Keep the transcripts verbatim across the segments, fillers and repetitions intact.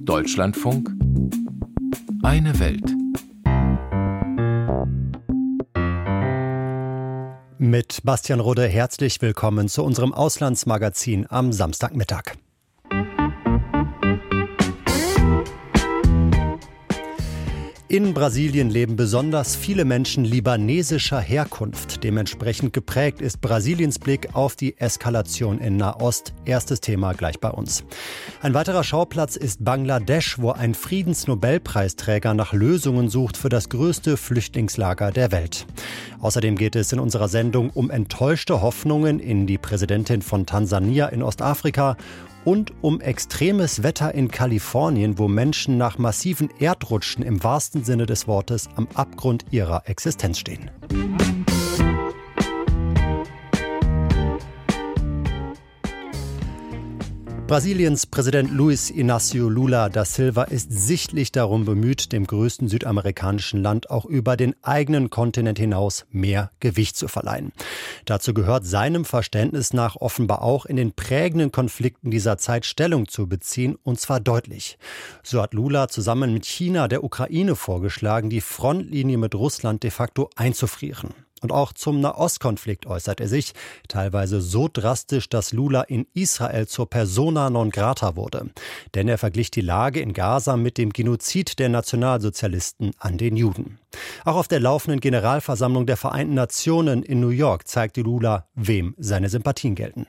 Deutschlandfunk Eine Welt. Mit Bastian Rudde herzlich willkommen zu unserem Auslandsmagazin am Samstagmittag. In Brasilien leben besonders viele Menschen libanesischer Herkunft. Dementsprechend geprägt ist Brasiliens Blick auf die Eskalation in Nahost. Erstes Thema gleich bei uns. Ein weiterer Schauplatz ist Bangladesch, wo ein Friedensnobelpreisträger nach Lösungen sucht für das größte Flüchtlingslager der Welt. Außerdem geht es in unserer Sendung um enttäuschte Hoffnungen in die Präsidentin von Tansania in Ostafrika und um extremes Wetter in Kalifornien, wo Menschen nach massiven Erdrutschen im wahrsten Sinne des Wortes am Abgrund ihrer Existenz stehen. Brasiliens Präsident Luiz Inácio Lula da Silva ist sichtlich darum bemüht, dem größten südamerikanischen Land auch über den eigenen Kontinent hinaus mehr Gewicht zu verleihen. Dazu gehört seinem Verständnis nach offenbar auch in den prägenden Konflikten dieser Zeit Stellung zu beziehen, und zwar deutlich. So hat Lula zusammen mit China der Ukraine vorgeschlagen, die Frontlinie mit Russland de facto einzufrieren. Und auch zum Nahostkonflikt äußert er sich, teilweise so drastisch, dass Lula in Israel zur Persona non grata wurde. Denn er verglich die Lage in Gaza mit dem Genozid der Nationalsozialisten an den Juden. Auch auf der laufenden Generalversammlung der Vereinten Nationen in New York zeigte Lula, wem seine Sympathien gelten.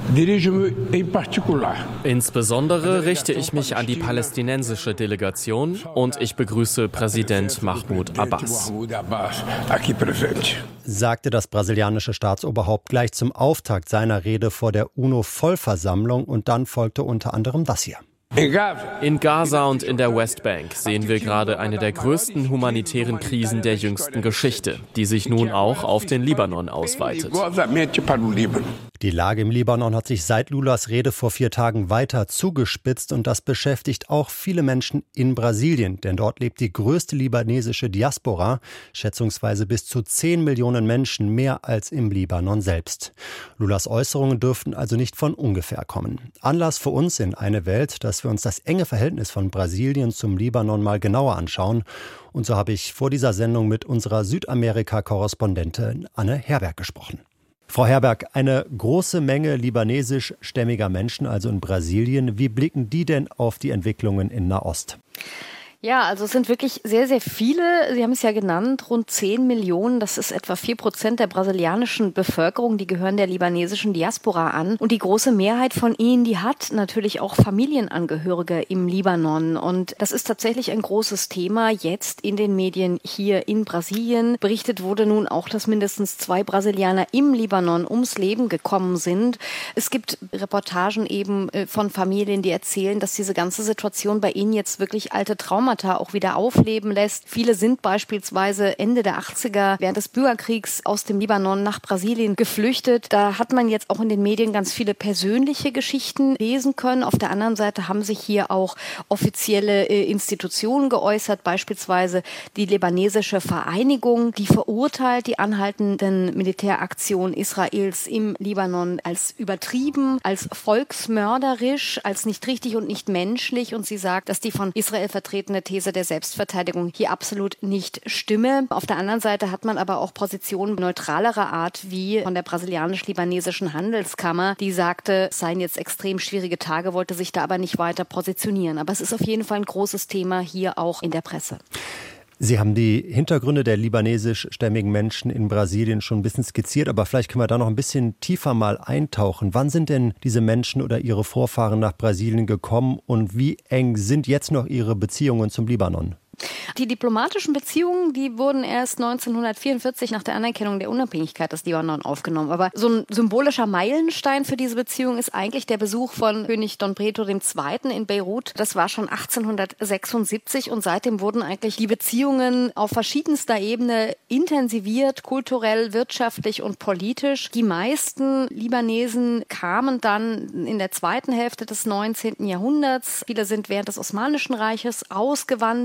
Insbesondere richte ich mich an die palästinensische Delegation und ich begrüße Präsident Mahmoud Abbas, sagte das brasilianische Staatsoberhaupt gleich zum Auftakt seiner Rede vor der UNO-Vollversammlung, und dann folgte unter anderem das hier. In Gaza und in der Westbank sehen wir gerade eine der größten humanitären Krisen der jüngsten Geschichte, die sich nun auch auf den Libanon ausweitet. Die Lage im Libanon hat sich seit Lulas Rede vor vier Tagen weiter zugespitzt, und das beschäftigt auch viele Menschen in Brasilien, denn dort lebt die größte libanesische Diaspora, schätzungsweise bis zu zehn Millionen Menschen, mehr als im Libanon selbst. Lulas Äußerungen dürften also nicht von ungefähr kommen. Anlass für uns in Eine Welt, dass wir uns das enge Verhältnis von Brasilien zum Libanon mal genauer anschauen. Und so habe ich vor dieser Sendung mit unserer Südamerika-Korrespondentin Anne Herberg gesprochen. Frau Herberg, eine große Menge libanesischstämmiger Menschen, also in Brasilien. Wie blicken die denn auf die Entwicklungen in Nahost? Ja, also es sind wirklich sehr, sehr viele. Sie haben es ja genannt, rund zehn Millionen. Das ist etwa vier Prozent der brasilianischen Bevölkerung. Die gehören der libanesischen Diaspora an. Und die große Mehrheit von ihnen, die hat natürlich auch Familienangehörige im Libanon. Und das ist tatsächlich ein großes Thema jetzt in den Medien hier in Brasilien. Berichtet wurde nun auch, dass mindestens zwei Brasilianer im Libanon ums Leben gekommen sind. Es gibt Reportagen eben von Familien, die erzählen, dass diese ganze Situation bei ihnen jetzt wirklich alte Traumata auch wieder aufleben lässt. Viele sind beispielsweise Ende der achtziger während des Bürgerkriegs aus dem Libanon nach Brasilien geflüchtet. Da hat man jetzt auch in den Medien ganz viele persönliche Geschichten lesen können. Auf der anderen Seite haben sich hier auch offizielle äh, Institutionen geäußert, beispielsweise die libanesische Vereinigung, die verurteilt die anhaltenden Militäraktionen Israels im Libanon als übertrieben, als volksmörderisch, als nicht richtig und nicht menschlich. Und sie sagt, dass die von Israel vertretene These der Selbstverteidigung hier absolut nicht stimme. Auf der anderen Seite hat man aber auch Positionen neutralerer Art, wie von der brasilianisch-libanesischen Handelskammer, die sagte, es seien jetzt extrem schwierige Tage, wollte sich da aber nicht weiter positionieren. Aber es ist auf jeden Fall ein großes Thema hier auch in der Presse. Sie haben die Hintergründe der libanesischstämmigen Menschen in Brasilien schon ein bisschen skizziert, aber vielleicht können wir da noch ein bisschen tiefer mal eintauchen. Wann sind denn diese Menschen oder ihre Vorfahren nach Brasilien gekommen und wie eng sind jetzt noch ihre Beziehungen zum Libanon? Die diplomatischen Beziehungen, die wurden erst neunzehnhundertvierundvierzig nach der Anerkennung der Unabhängigkeit des Libanon aufgenommen. Aber so ein symbolischer Meilenstein für diese Beziehung ist eigentlich der Besuch von König Dom Pedro der Zweite in Beirut. Das war schon achtzehnhundertsechsundsiebzig und seitdem wurden eigentlich die Beziehungen auf verschiedenster Ebene intensiviert, kulturell, wirtschaftlich und politisch. Die meisten Libanesen kamen dann in der zweiten Hälfte des neunzehnten Jahrhunderts. Viele sind während des Osmanischen Reiches ausgewandert, weil sie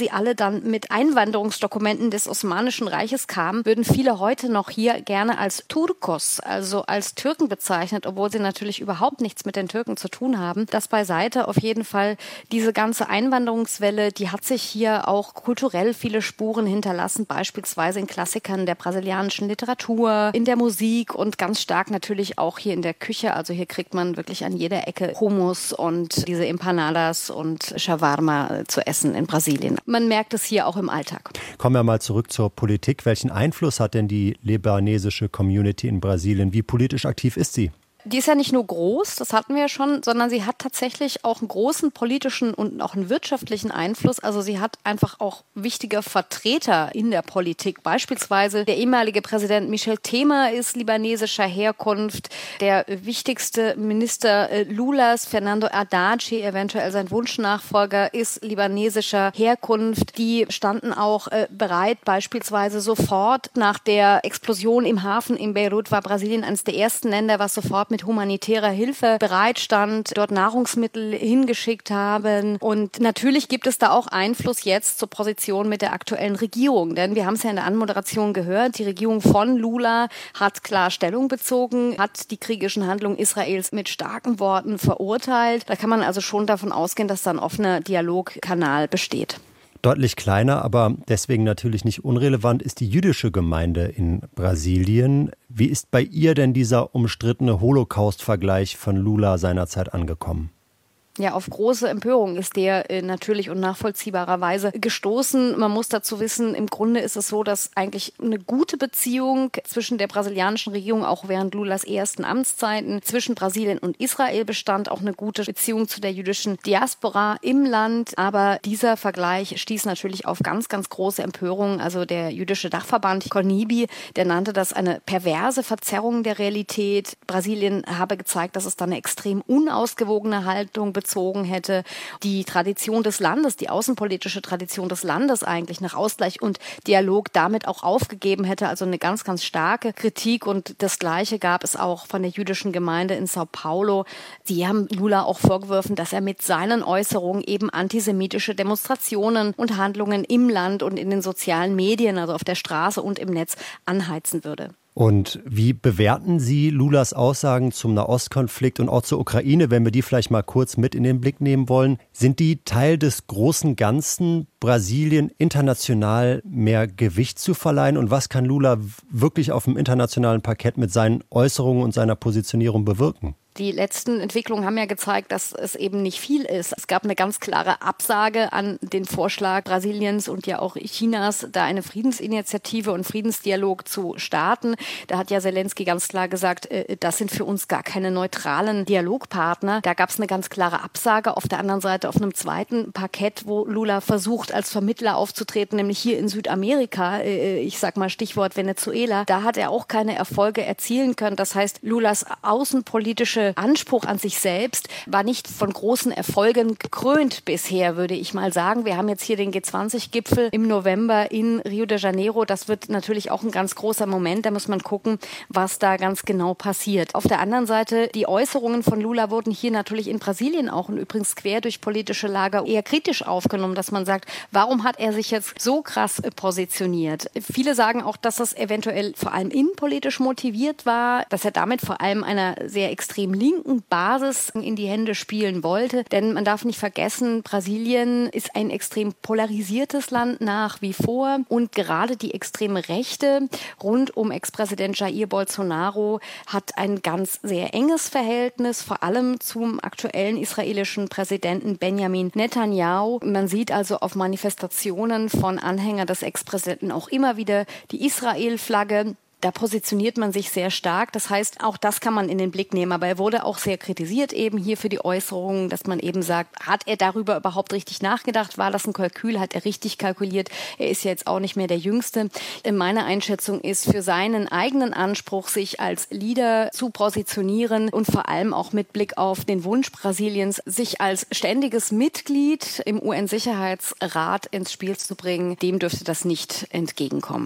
sie alle dann mit Einwanderungsdokumenten des Osmanischen Reiches kamen, würden viele heute noch hier gerne als Turkos, also als Türken bezeichnet, obwohl sie natürlich überhaupt nichts mit den Türken zu tun haben. Das beiseite. Auf jeden Fall, diese ganze Einwanderungswelle, die hat sich hier auch kulturell viele Spuren hinterlassen, beispielsweise in Klassikern der brasilianischen Literatur, in der Musik und ganz stark natürlich auch hier in der Küche. Also hier kriegt man wirklich an jeder Ecke Hummus und diese Empanadas und Shawarma zu essen in Brasilien. Man merkt es hier auch im Alltag. Kommen wir mal zurück zur Politik. Welchen Einfluss hat denn die libanesische Community in Brasilien? Wie politisch aktiv ist sie? Die ist ja nicht nur groß, das hatten wir ja schon, sondern sie hat tatsächlich auch einen großen politischen und auch einen wirtschaftlichen Einfluss. Also sie hat einfach auch wichtige Vertreter in der Politik. Beispielsweise der ehemalige Präsident Michel Temer ist libanesischer Herkunft. Der wichtigste Minister Lulas, Fernando Haddad, eventuell sein Wunschnachfolger, ist libanesischer Herkunft. Die standen auch bereit, beispielsweise sofort nach der Explosion im Hafen in Beirut war Brasilien eines der ersten Länder, was sofort mit mit humanitärer Hilfe bereitstand, dort Nahrungsmittel hingeschickt haben. Und natürlich gibt es da auch Einfluss jetzt zur Position mit der aktuellen Regierung. Denn wir haben es ja in der Anmoderation gehört, die Regierung von Lula hat klar Stellung bezogen, hat die kriegerischen Handlungen Israels mit starken Worten verurteilt. Da kann man also schon davon ausgehen, dass da ein offener Dialogkanal besteht. Deutlich kleiner, aber deswegen natürlich nicht unrelevant, ist die jüdische Gemeinde in Brasilien. Wie ist bei ihr denn dieser umstrittene Holocaust-Vergleich von Lula seinerzeit angekommen? Ja, auf große Empörung ist der äh, natürlich und nachvollziehbarerweise gestoßen. Man muss dazu wissen, im Grunde ist es so, dass eigentlich eine gute Beziehung zwischen der brasilianischen Regierung, auch während Lulas ersten Amtszeiten, zwischen Brasilien und Israel bestand, auch eine gute Beziehung zu der jüdischen Diaspora im Land. Aber dieser Vergleich stieß natürlich auf ganz, ganz große Empörung. Also der jüdische Dachverband CONIBI, der nannte das eine perverse Verzerrung der Realität. Brasilien habe gezeigt, dass es da eine extrem unausgewogene Haltung bezogen hätte, die Tradition des Landes, die außenpolitische Tradition des Landes eigentlich nach Ausgleich und Dialog damit auch aufgegeben hätte. Also eine ganz, ganz starke Kritik und das Gleiche gab es auch von der jüdischen Gemeinde in Sao Paulo. Die haben Lula auch vorgeworfen, dass er mit seinen Äußerungen eben antisemitische Demonstrationen und Handlungen im Land und in den sozialen Medien, also auf der Straße und im Netz, anheizen würde. Und wie bewerten Sie Lulas Aussagen zum Nahostkonflikt und auch zur Ukraine, wenn wir die vielleicht mal kurz mit in den Blick nehmen wollen? Sind die Teil des großen Ganzen, Brasilien international mehr Gewicht zu verleihen? Und was kann Lula wirklich auf dem internationalen Parkett mit seinen Äußerungen und seiner Positionierung bewirken? Die letzten Entwicklungen haben ja gezeigt, dass es eben nicht viel ist. Es gab eine ganz klare Absage an den Vorschlag Brasiliens und ja auch Chinas, da eine Friedensinitiative und Friedensdialog zu starten. Da hat ja Zelensky ganz klar gesagt, das sind für uns gar keine neutralen Dialogpartner. Da gab es eine ganz klare Absage. Auf der anderen Seite auf einem zweiten Parkett, wo Lula versucht, als Vermittler aufzutreten, nämlich hier in Südamerika, ich sag mal Stichwort Venezuela, da hat er auch keine Erfolge erzielen können. Das heißt, Lulas außenpolitische Anspruch an sich selbst war nicht von großen Erfolgen gekrönt bisher, würde ich mal sagen. Wir haben jetzt hier den G zwanzig Gipfel im November in Rio de Janeiro. Das wird natürlich auch ein ganz großer Moment. Da muss man gucken, was da ganz genau passiert. Auf der anderen Seite, die Äußerungen von Lula wurden hier natürlich in Brasilien auch und übrigens quer durch politische Lager eher kritisch aufgenommen, dass man sagt, warum hat er sich jetzt so krass positioniert? Viele sagen auch, dass das eventuell vor allem innenpolitisch motiviert war, dass er damit vor allem einer sehr extrem linken Basis in die Hände spielen wollte. Denn man darf nicht vergessen, Brasilien ist ein extrem polarisiertes Land nach wie vor. Und gerade die extreme Rechte rund um Ex-Präsident Jair Bolsonaro hat ein ganz sehr enges Verhältnis, vor allem zum aktuellen israelischen Präsidenten Benjamin Netanyahu. Man sieht also auf Manifestationen von Anhängern des Ex-Präsidenten auch immer wieder die Israel-Flagge. Da positioniert man sich sehr stark. Das heißt, auch das kann man in den Blick nehmen. Aber er wurde auch sehr kritisiert eben hier für die Äußerungen, dass man eben sagt, hat er darüber überhaupt richtig nachgedacht? War das ein Kalkül? Hat er richtig kalkuliert? Er ist ja jetzt auch nicht mehr der Jüngste. Meine Einschätzung ist, für seinen eigenen Anspruch, sich als Leader zu positionieren und vor allem auch mit Blick auf den Wunsch Brasiliens, sich als ständiges Mitglied im U N-Sicherheitsrat ins Spiel zu bringen, dem dürfte das nicht entgegenkommen.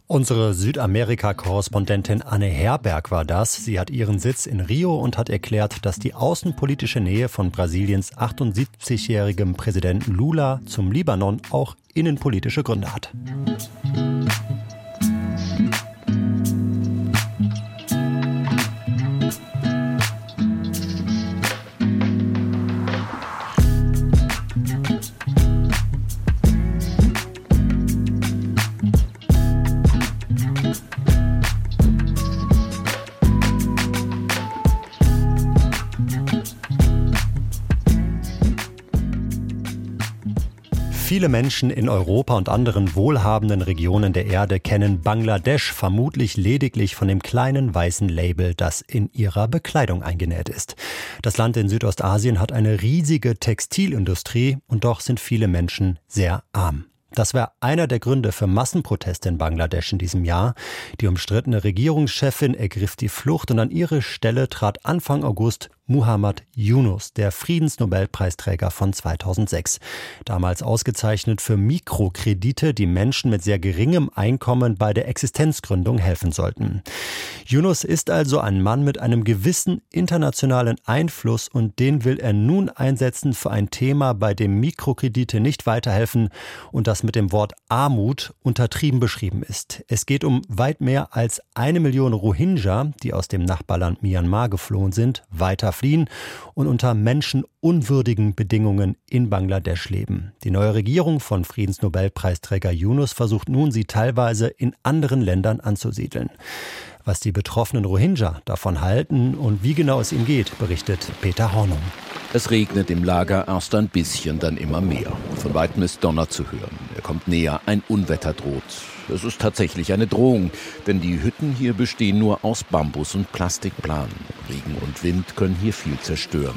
Unsere Südamerika-Korrespondentin Anne Herberg war das. Sie hat ihren Sitz in Rio und hat erklärt, dass die außenpolitische Nähe von Brasiliens achtundsiebzigjährigem Präsidenten Lula zum Libanon auch innenpolitische Gründe hat. Viele Menschen in Europa und anderen wohlhabenden Regionen der Erde kennen Bangladesch vermutlich lediglich von dem kleinen weißen Label, das in ihrer Bekleidung eingenäht ist. Das Land in Südostasien hat eine riesige Textilindustrie und doch sind viele Menschen sehr arm. Das war einer der Gründe für Massenproteste in Bangladesch in diesem Jahr. Die umstrittene Regierungschefin ergriff die Flucht und an ihre Stelle trat Anfang August Muhammad Yunus, der Friedensnobelpreisträger von zweitausendsechs. Damals ausgezeichnet für Mikrokredite, die Menschen mit sehr geringem Einkommen bei der Existenzgründung helfen sollten. Yunus ist also ein Mann mit einem gewissen internationalen Einfluss und den will er nun einsetzen für ein Thema, bei dem Mikrokredite nicht weiterhelfen und das mit dem Wort Armut untertrieben beschrieben ist. Es geht um weit mehr als eine Million Rohingya, die aus dem Nachbarland Myanmar geflohen sind, weiter fliehen und unter menschenunwürdigen Bedingungen in Bangladesch leben. Die neue Regierung von Friedensnobelpreisträger Yunus versucht nun, sie teilweise in anderen Ländern anzusiedeln. Was die betroffenen Rohingya davon halten und wie genau es ihnen geht, berichtet Peter Hornung. Es regnet im Lager erst ein bisschen, dann immer mehr. Von weitem ist Donner zu hören. Er kommt näher, ein Unwetter droht. Es ist tatsächlich eine Drohung, denn die Hütten hier bestehen nur aus Bambus und Plastikplan. Regen und Wind können hier viel zerstören.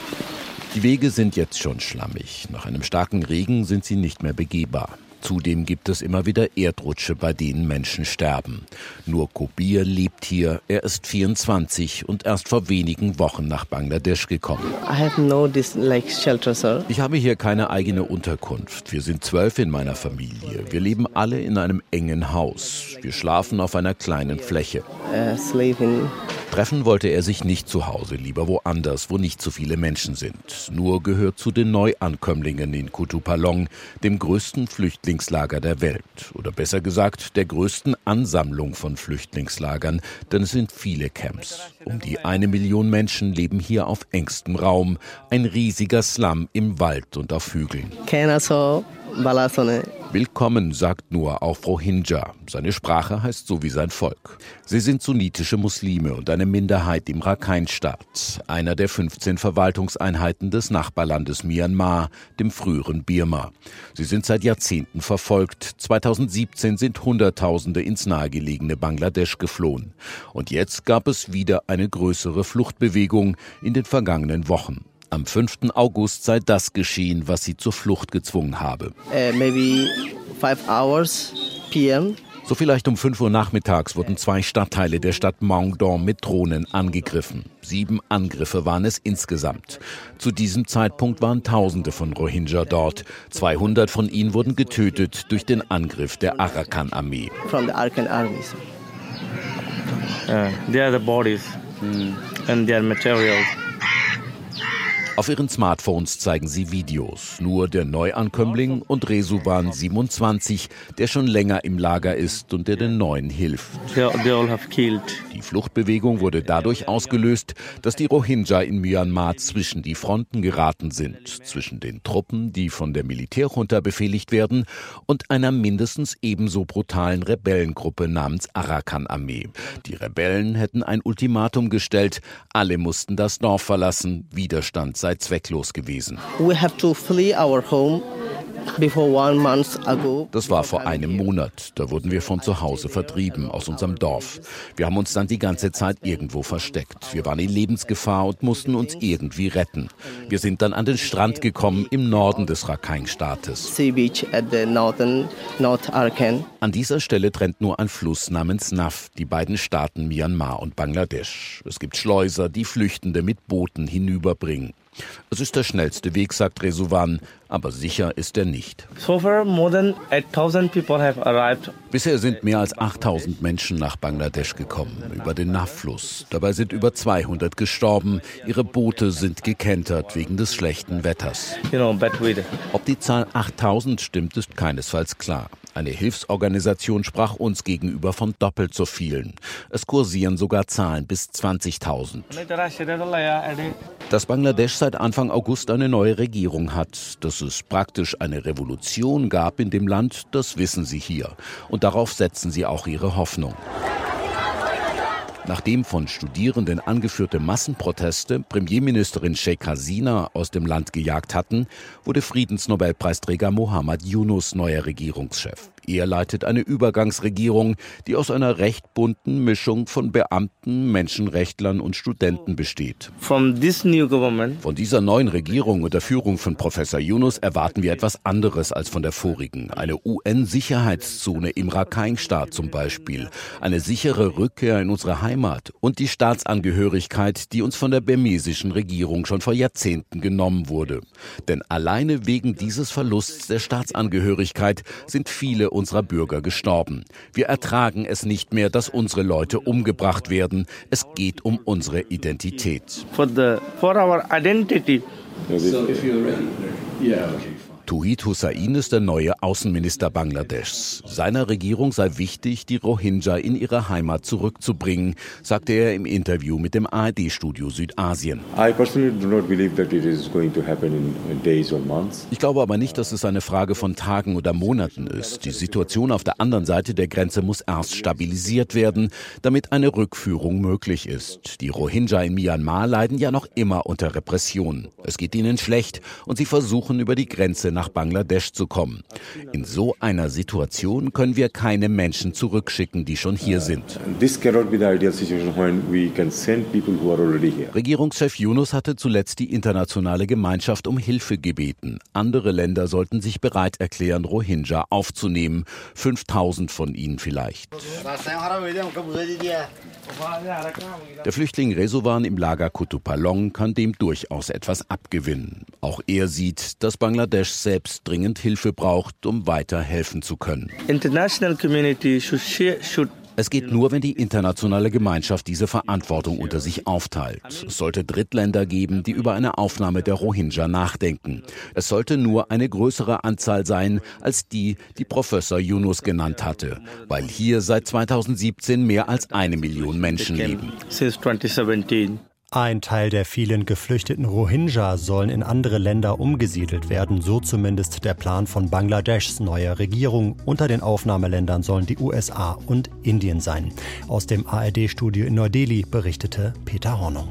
Die Wege sind jetzt schon schlammig. Nach einem starken Regen sind sie nicht mehr begehbar. Zudem gibt es immer wieder Erdrutsche, bei denen Menschen sterben. Nur Kobir lebt hier. Er ist vierundzwanzig und erst vor wenigen Wochen nach Bangladesch gekommen. I have no this, like shelter, sir. Ich habe hier keine eigene Unterkunft. Wir sind zwölf in meiner Familie. Wir leben alle in einem engen Haus. Wir schlafen auf einer kleinen Fläche. Uh, sleeping. Treffen wollte er sich nicht zu Hause, lieber woanders, wo nicht so viele Menschen sind. Nur gehört zu den Neuankömmlingen in Kutupalong, dem größten Flüchtlingslager der Welt. Oder besser gesagt, der größten Ansammlung von Flüchtlingslagern, denn es sind viele Camps. Um die eine Million Menschen leben hier auf engstem Raum. Ein riesiger Slum im Wald und auf Hügeln. Willkommen, sagt Nur auf Rohingya. Seine Sprache heißt so wie sein Volk. Sie sind sunnitische Muslime und eine Minderheit im Rakhine-Staat, einer der fünfzehn Verwaltungseinheiten des Nachbarlandes Myanmar, dem früheren Birma. Sie sind seit Jahrzehnten verfolgt. zweitausendsiebzehn sind Hunderttausende ins nahegelegene Bangladesch geflohen. Und jetzt gab es wieder eine größere Fluchtbewegung in den vergangenen Wochen. Am fünften August sei das geschehen, was sie zur Flucht gezwungen habe. Uh, maybe five hours P M. So vielleicht um fünf Uhr nachmittags wurden zwei Stadtteile der Stadt Maungdaw mit Drohnen angegriffen. Sieben Angriffe waren es insgesamt. Zu diesem Zeitpunkt waren Tausende von Rohingya dort. zweihundert von ihnen wurden getötet durch den Angriff der Arakan-Armee. From the Arakan Army. Uh, they are the bodies mm. and their materials. Auf ihren Smartphones zeigen sie Videos. Nur der Neuankömmling und Resuvan siebenundzwanzig, der schon länger im Lager ist und der den Neuen hilft. Die Fluchtbewegung wurde dadurch ausgelöst, dass die Rohingya in Myanmar zwischen die Fronten geraten sind. Zwischen den Truppen, die von der Militärjunta befehligt werden, und einer mindestens ebenso brutalen Rebellengruppe namens Arakan-Armee. Die Rebellen hätten ein Ultimatum gestellt. Alle mussten das Dorf verlassen. Widerstand sei zwecklos gewesen. We have to flee our home. Das war vor einem Monat. Da wurden wir von zu Hause vertrieben, aus unserem Dorf. Wir haben uns dann die ganze Zeit irgendwo versteckt. Wir waren in Lebensgefahr und mussten uns irgendwie retten. Wir sind dann an den Strand gekommen im Norden des Rakhine-Staates. An dieser Stelle trennt nur ein Fluss namens Naf die beiden Staaten Myanmar und Bangladesch. Es gibt Schleuser, die Flüchtende mit Booten hinüberbringen. Es ist der schnellste Weg, sagt Rezuvan, aber sicher ist er nicht. So far, more than eight thousand people have arrived. Bisher sind mehr als achttausend Menschen nach Bangladesch gekommen, über den Naf-Fluss. Dabei sind über zweihundert gestorben. Ihre Boote sind gekentert wegen des schlechten Wetters. You know, bad weather. Ob die Zahl achttausend stimmt, ist keinesfalls klar. Eine Hilfsorganisation sprach uns gegenüber von doppelt so vielen. Es kursieren sogar Zahlen bis zwanzigtausend. Dass Bangladesch seit Anfang August eine neue Regierung hat, dass es praktisch eine Revolution gab in dem Land, das wissen sie hier. Und darauf setzen sie auch ihre Hoffnung. Nachdem von Studierenden angeführte Massenproteste Premierministerin Sheikh Hasina aus dem Land gejagt hatten, wurde Friedensnobelpreisträger Muhammad Yunus neuer Regierungschef. Er leitet eine Übergangsregierung, die aus einer recht bunten Mischung von Beamten, Menschenrechtlern und Studenten besteht. From this new government. Von dieser neuen Regierung unter Führung von Professor Yunus erwarten wir etwas anderes als von der vorigen. Eine U N-Sicherheitszone im Rakhine-Staat zum Beispiel, eine sichere Rückkehr in unsere Heimat und die Staatsangehörigkeit, die uns von der burmesischen Regierung schon vor Jahrzehnten genommen wurde. Denn alleine wegen dieses Verlusts der Staatsangehörigkeit sind viele unserer Bürger gestorben. Wir ertragen es nicht mehr, dass unsere Leute umgebracht werden. Es geht um unsere Identität. For the, for our identity. So if you're ready. Yeah, okay. Tauhid Hussain ist der neue Außenminister Bangladeschs. Seiner Regierung sei wichtig, die Rohingya in ihre Heimat zurückzubringen, sagte er im Interview mit dem A R D-Studio Südasien. Ich glaube aber nicht, dass es eine Frage von Tagen oder Monaten ist. Die Situation auf der anderen Seite der Grenze muss erst stabilisiert werden, damit eine Rückführung möglich ist. Die Rohingya in Myanmar leiden ja noch immer unter Repression. Es geht ihnen schlecht und sie versuchen über die Grenze nach Bangladesch zu kommen. In so einer Situation können wir keine Menschen zurückschicken, die schon hier sind. Regierungschef Yunus hatte zuletzt die internationale Gemeinschaft um Hilfe gebeten. Andere Länder sollten sich bereit erklären, Rohingya aufzunehmen. fünftausend von ihnen vielleicht. Der Flüchtling Rezuvan im Lager Kutupalong kann dem durchaus etwas abgewinnen. Auch er sieht, dass Bangladesch selbst dringend Hilfe braucht, um weiter helfen zu können. International community should share, should Es geht nur, wenn die internationale Gemeinschaft diese Verantwortung unter sich aufteilt. Es sollte Drittländer geben, die über eine Aufnahme der Rohingya nachdenken. Es sollte nur eine größere Anzahl sein, als die, die Professor Yunus genannt hatte, weil hier seit zweitausendsiebzehn mehr als eine Million Menschen leben. Since twenty seventeen. Ein Teil der vielen geflüchteten Rohingya sollen in andere Länder umgesiedelt werden, so zumindest der Plan von Bangladeschs neuer Regierung. Unter den Aufnahmeländern sollen die U S A und Indien sein. Aus dem A R D-Studio in Neu-Delhi berichtete Peter Hornung.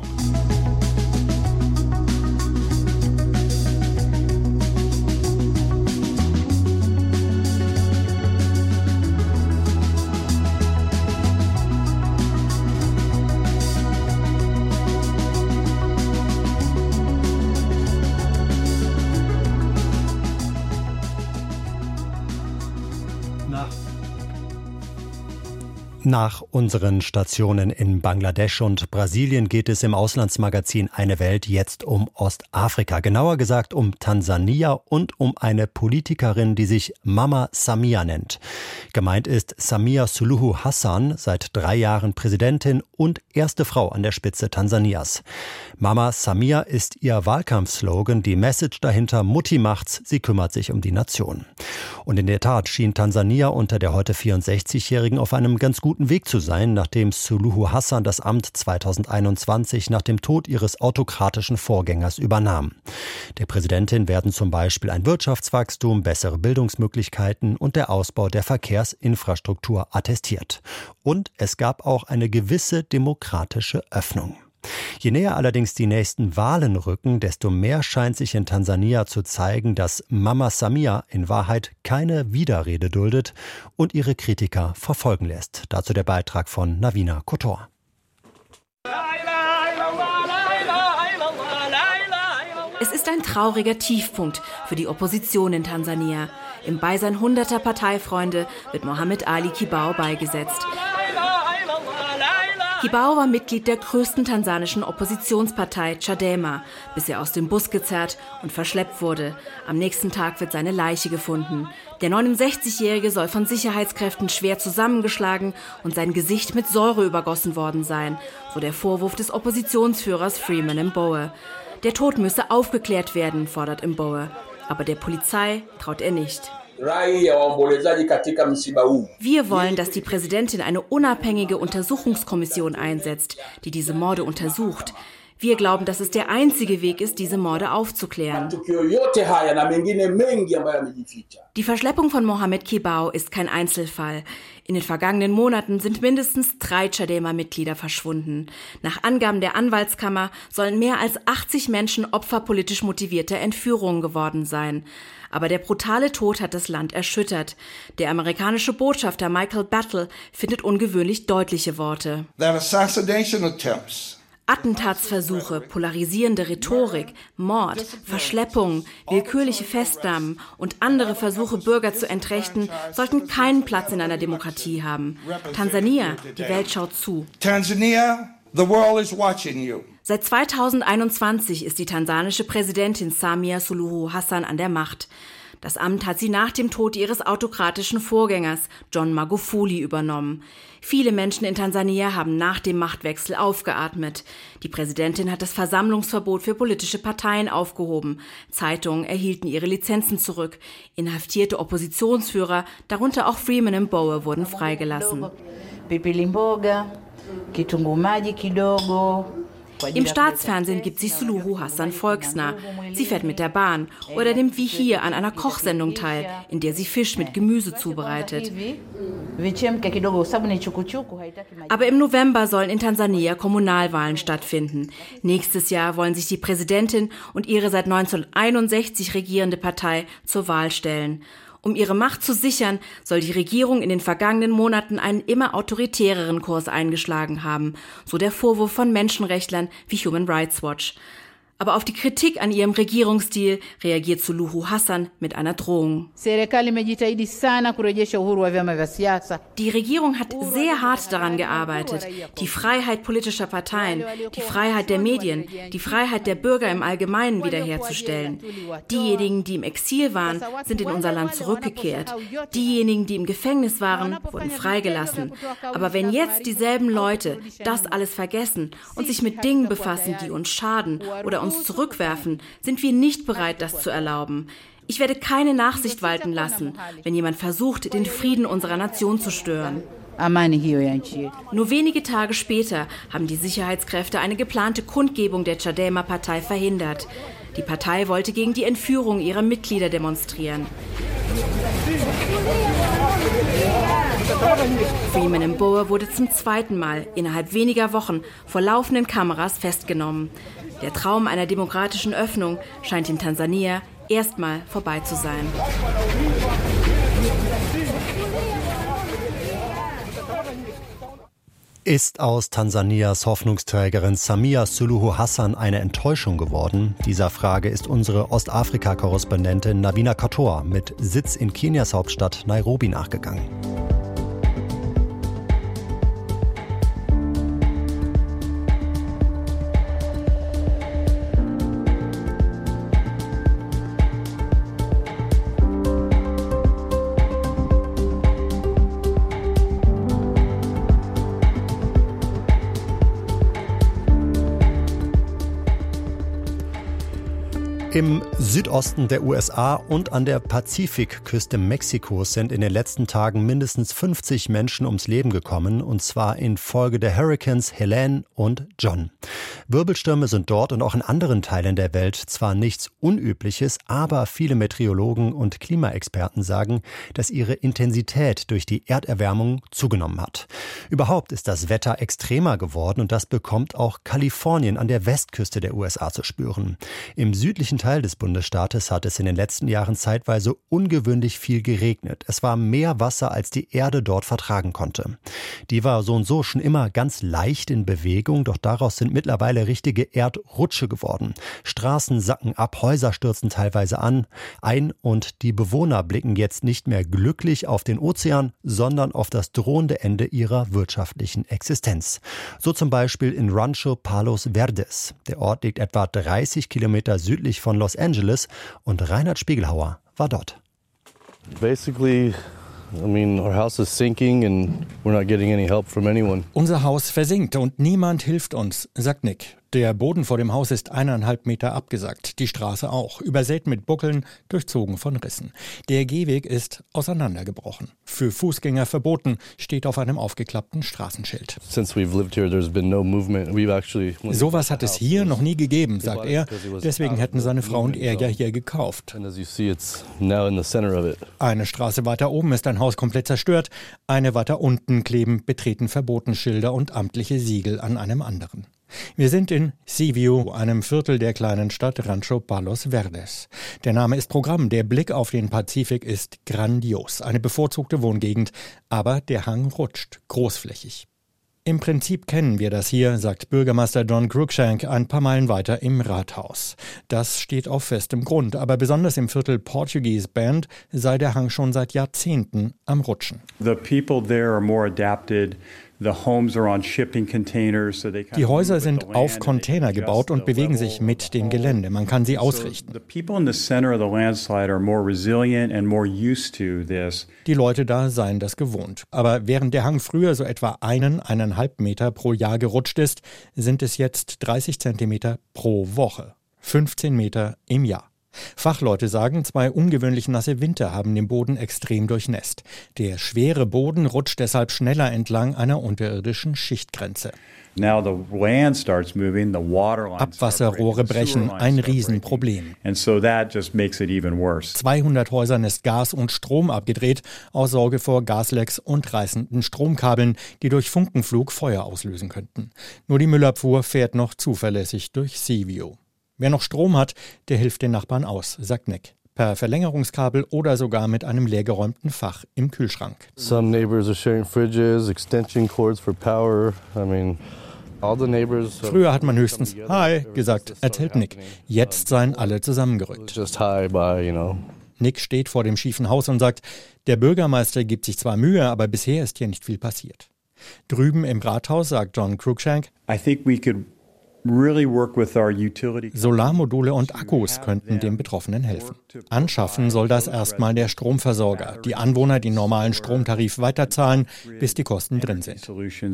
Nach unseren Stationen in Bangladesch und Brasilien geht es im Auslandsmagazin Eine Welt jetzt um Ostafrika. Genauer gesagt um Tansania und um eine Politikerin, die sich Mama Samia nennt. Gemeint ist Samia Suluhu Hassan, seit drei Jahren Präsidentin und erste Frau an der Spitze Tansanias. Mama Samia ist ihr Wahlkampfslogan, die Message dahinter: Mutti macht's, sie kümmert sich um die Nation. Und in der Tat schien Tansania unter der heute vierundsechzigjährigen auf einem ganz guten Weg zu sein, nachdem Suluhu Hassan das Amt zweitausendeinundzwanzig nach dem Tod ihres autokratischen Vorgängers übernahm. Der Präsidentin werden zum Beispiel ein Wirtschaftswachstum, bessere Bildungsmöglichkeiten und der Ausbau der Verkehrsinfrastruktur attestiert. Und es gab auch eine gewisse demokratische Öffnung. Je näher allerdings die nächsten Wahlen rücken, desto mehr scheint sich in Tansania zu zeigen, dass Mama Samia in Wahrheit keine Widerrede duldet und ihre Kritiker verfolgen lässt. Dazu der Beitrag von Navina Kotor. Es ist ein trauriger Tiefpunkt für die Opposition in Tansania. Im Beisein hunderter Parteifreunde wird Mohammed Ali Kibao beigesetzt. Kibao war Mitglied der größten tansanischen Oppositionspartei Chadema, bis er aus dem Bus gezerrt und verschleppt wurde. Am nächsten Tag wird seine Leiche gefunden. Der neunundsechzigjährige soll von Sicherheitskräften schwer zusammengeschlagen und sein Gesicht mit Säure übergossen worden sein, so der Vorwurf des Oppositionsführers Freeman Mbowe. Der Tod müsse aufgeklärt werden, fordert Mbowe. Aber der Polizei traut er nicht. Wir wollen, dass die Präsidentin eine unabhängige Untersuchungskommission einsetzt, die diese Morde untersucht. Wir glauben, dass es der einzige Weg ist, diese Morde aufzuklären. Die Verschleppung von Mohamed Kibao ist kein Einzelfall. In den vergangenen Monaten sind mindestens drei Chadema-Mitglieder verschwunden. Nach Angaben der Anwaltskammer sollen mehr als achtzig Menschen Opfer politisch motivierter Entführungen geworden sein. Aber der brutale Tod hat das Land erschüttert. Der amerikanische Botschafter Michael Battle findet ungewöhnlich deutliche Worte. Attentatsversuche, polarisierende Rhetorik, Mord, Verschleppungen, willkürliche Festnahmen und andere Versuche, Bürger zu entrechten, sollten keinen Platz in einer Demokratie haben. Tansania, die Welt schaut zu. Tansania, the world is watching you. Seit zweitausendeinundzwanzig ist die tansanische Präsidentin Samia Suluhu Hassan an der Macht. Das Amt hat sie nach dem Tod ihres autokratischen Vorgängers John Magufuli übernommen. Viele Menschen in Tansania haben nach dem Machtwechsel aufgeatmet. Die Präsidentin hat das Versammlungsverbot für politische Parteien aufgehoben. Zeitungen erhielten ihre Lizenzen zurück. Inhaftierte Oppositionsführer, darunter auch Freeman Mbowe, wurden freigelassen. Im Staatsfernsehen gibt sie Suluhu Hassan volksnah. Sie fährt mit der Bahn oder nimmt wie hier an einer Kochsendung teil, in der sie Fisch mit Gemüse zubereitet. Aber im November sollen in Tansania Kommunalwahlen stattfinden. Nächstes Jahr wollen sich die Präsidentin und ihre seit neunzehnhunderteinundsechzig regierende Partei zur Wahl stellen. Um ihre Macht zu sichern, soll die Regierung in den vergangenen Monaten einen immer autoritäreren Kurs eingeschlagen haben, so der Vorwurf von Menschenrechtlern wie Human Rights Watch. Aber auf die Kritik an ihrem Regierungsstil reagiert Suluhu Hassan mit einer Drohung. Die Regierung hat sehr hart daran gearbeitet, die Freiheit politischer Parteien, die Freiheit der Medien, die Freiheit der Bürger im Allgemeinen wiederherzustellen. Diejenigen, die im Exil waren, sind in unser Land zurückgekehrt. Diejenigen, die im Gefängnis waren, wurden freigelassen. Aber wenn jetzt dieselben Leute das alles vergessen und sich mit Dingen befassen, die uns schaden oder uns zurückwerfen, sind wir nicht bereit, das zu erlauben. Ich werde keine Nachsicht walten lassen, wenn jemand versucht, den Frieden unserer Nation zu stören. Nur wenige Tage später haben die Sicherheitskräfte eine geplante Kundgebung der Chadema-Partei verhindert. Die Partei wollte gegen die Entführung ihrer Mitglieder demonstrieren. Freeman Mbowe wurde zum zweiten Mal innerhalb weniger Wochen vor laufenden Kameras festgenommen. Der Traum einer demokratischen Öffnung scheint in Tansania erstmal vorbei zu sein. Ist aus Tansanias Hoffnungsträgerin Samia Suluhu Hassan eine Enttäuschung geworden? Dieser Frage ist unsere Ostafrika-Korrespondentin Navina Kator mit Sitz in Kenias Hauptstadt Nairobi nachgegangen. Im Südosten der U S A und an der Pazifikküste Mexikos sind in den letzten Tagen mindestens fünfzig Menschen ums Leben gekommen, und zwar infolge der Hurricanes Helene und John. Wirbelstürme sind dort und auch in anderen Teilen der Welt zwar nichts Unübliches, aber viele Meteorologen und Klimaexperten sagen, dass ihre Intensität durch die Erderwärmung zugenommen hat. Überhaupt ist das Wetter extremer geworden und das bekommt auch Kalifornien an der Westküste der U S A zu spüren. Im südlichen Teil des Bundesstaates hat es in den letzten Jahren zeitweise ungewöhnlich viel geregnet. Es war mehr Wasser, als die Erde dort vertragen konnte. Die war so und so schon immer ganz leicht in Bewegung, doch daraus sind mittlerweile richtige Erdrutsche geworden. Straßen sacken ab, Häuser stürzen teilweise an, ein und die Bewohner blicken jetzt nicht mehr glücklich auf den Ozean, sondern auf das drohende Ende ihrer wirtschaftlichen Existenz. So zum Beispiel in Rancho Palos Verdes. Der Ort liegt etwa dreißig Kilometer südlich von Los Angeles und Reinhard Spiegelhauer war dort. Basically, I mean, our house is sinking and we're not getting any help from anyone. Unser Haus versinkt und niemand hilft uns, sagt Nick. Der Boden vor dem Haus ist eineinhalb Meter abgesackt, die Straße auch, übersät mit Buckeln, durchzogen von Rissen. Der Gehweg ist auseinandergebrochen. Für Fußgänger verboten, steht auf einem aufgeklappten Straßenschild. Sowas hat es hier noch nie gegeben, sagt er. Deswegen hätten seine Frau und er ja hier gekauft. Eine Straße weiter oben ist ein Haus komplett zerstört. Eine weiter unten kleben betreten verboten Schilder und amtliche Siegel an einem anderen. Wir sind in Seaview, einem Viertel der kleinen Stadt Rancho Palos Verdes. Der Name ist Programm, der Blick auf den Pazifik ist grandios, eine bevorzugte Wohngegend, aber der Hang rutscht großflächig. Im Prinzip kennen wir das hier, sagt Bürgermeister John Cruikshank ein paar Meilen weiter im Rathaus. Das steht auf festem Grund, aber besonders im Viertel Portuguese Bend sei der Hang schon seit Jahrzehnten am Rutschen. The people there are more adapted. Die Häuser sind auf Container gebaut und bewegen sich mit dem Gelände. Man kann sie ausrichten. Die Leute da seien das gewohnt. Aber während der Hang früher so etwa einen, eineinhalb Meter pro Jahr gerutscht ist, sind es jetzt dreißig Zentimeter pro Woche. fünfzehn Meter im Jahr. Fachleute sagen, zwei ungewöhnlich nasse Winter haben den Boden extrem durchnässt. Der schwere Boden rutscht deshalb schneller entlang einer unterirdischen Schichtgrenze. Abwasserrohre brechen, ein Riesenproblem. zweihundert Häusern ist Gas und Strom abgedreht, aus Sorge vor Gaslecks und reißenden Stromkabeln, die durch Funkenflug Feuer auslösen könnten. Nur die Müllabfuhr fährt noch zuverlässig durch Seaview. Wer noch Strom hat, der hilft den Nachbarn aus, sagt Nick. Per Verlängerungskabel oder sogar mit einem leergeräumten Fach im Kühlschrank. Some neighbors are sharing fridges, extension cords for power. I mean, all the neighbors. Früher hat man höchstens Hi gesagt, erzählt Nick. Jetzt seien alle zusammengerückt. Just hi, bye, you know. Nick steht vor dem schiefen Haus und sagt, der Bürgermeister gibt sich zwar Mühe, aber bisher ist hier nicht viel passiert. Drüben im Rathaus sagt John Cruikshank, I think we could Solarmodule und Akkus könnten den Betroffenen helfen. Anschaffen soll das erstmal der Stromversorger. Die Anwohner den normalen Stromtarif weiterzahlen, bis die Kosten drin sind.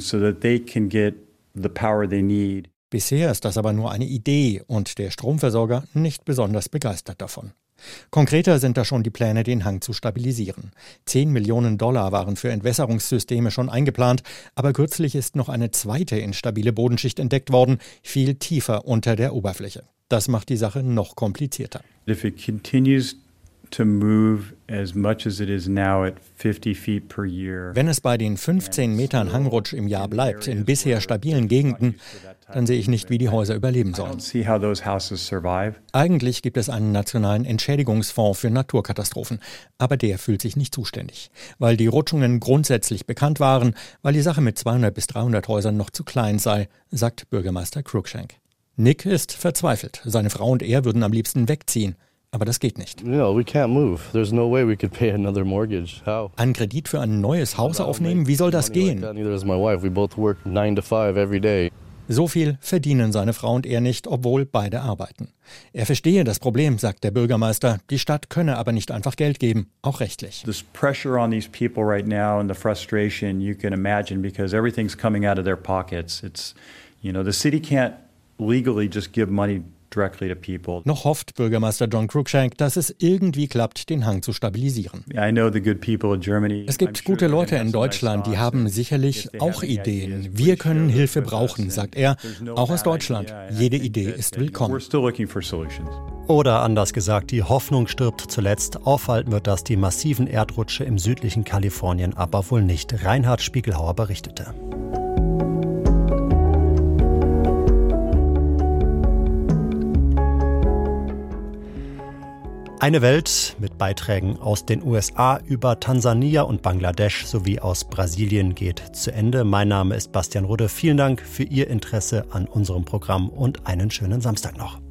Bisher ist das aber nur eine Idee und der Stromversorger nicht besonders begeistert davon. Konkreter sind da schon die Pläne, den Hang zu stabilisieren. Zehn Millionen Dollar waren für Entwässerungssysteme schon eingeplant, aber kürzlich ist noch eine zweite instabile Bodenschicht entdeckt worden, viel tiefer unter der Oberfläche. Das macht die Sache noch komplizierter. If it continues to move as much as it is now at fifty feet per year. Wenn es bei den fünfzehn Metern Hangrutsch im Jahr bleibt, in bisher stabilen Gegenden, dann sehe ich nicht, wie die Häuser überleben sollen. Eigentlich gibt es einen nationalen Entschädigungsfonds für Naturkatastrophen, aber der fühlt sich nicht zuständig. Weil die Rutschungen grundsätzlich bekannt waren, weil die Sache mit zweihundert bis dreihundert Häusern noch zu klein sei, sagt Bürgermeister Cruikshank. Nick ist verzweifelt. Seine Frau und er würden am liebsten wegziehen. Aber das geht nicht. No, we can't move. There's no way we could pay another mortgage. How? Einen Kredit für ein neues Haus aufnehmen? Wie soll das gehen? Neither does my wife. We both work nine to five every day. So viel verdienen seine Frau und er nicht, obwohl beide arbeiten. Er verstehe das Problem, sagt der Bürgermeister. Die Stadt könne aber nicht einfach Geld geben, auch rechtlich. This pressure on these people right now and the frustration you can imagine because everything's coming out of their pockets. It's, you know, the city can't legally just give money directly to people. Noch hofft Bürgermeister John Cruikshank, dass es irgendwie klappt, den Hang zu stabilisieren. I know the good people in Germany. Es gibt gute Leute in Deutschland, die haben sicherlich auch Ideen. Wir können Hilfe brauchen, sagt er, auch aus Deutschland. Jede Idee ist willkommen. Oder anders gesagt, die Hoffnung stirbt zuletzt. Aufhalten wird das die massiven Erdrutsche im südlichen Kalifornien aber wohl nicht. Reinhard Spiegelhauer berichtete. Eine Welt mit Beiträgen aus den U S A über Tansania und Bangladesch sowie aus Brasilien geht zu Ende. Mein Name ist Bastian Rudde. Vielen Dank für Ihr Interesse an unserem Programm und einen schönen Samstag noch.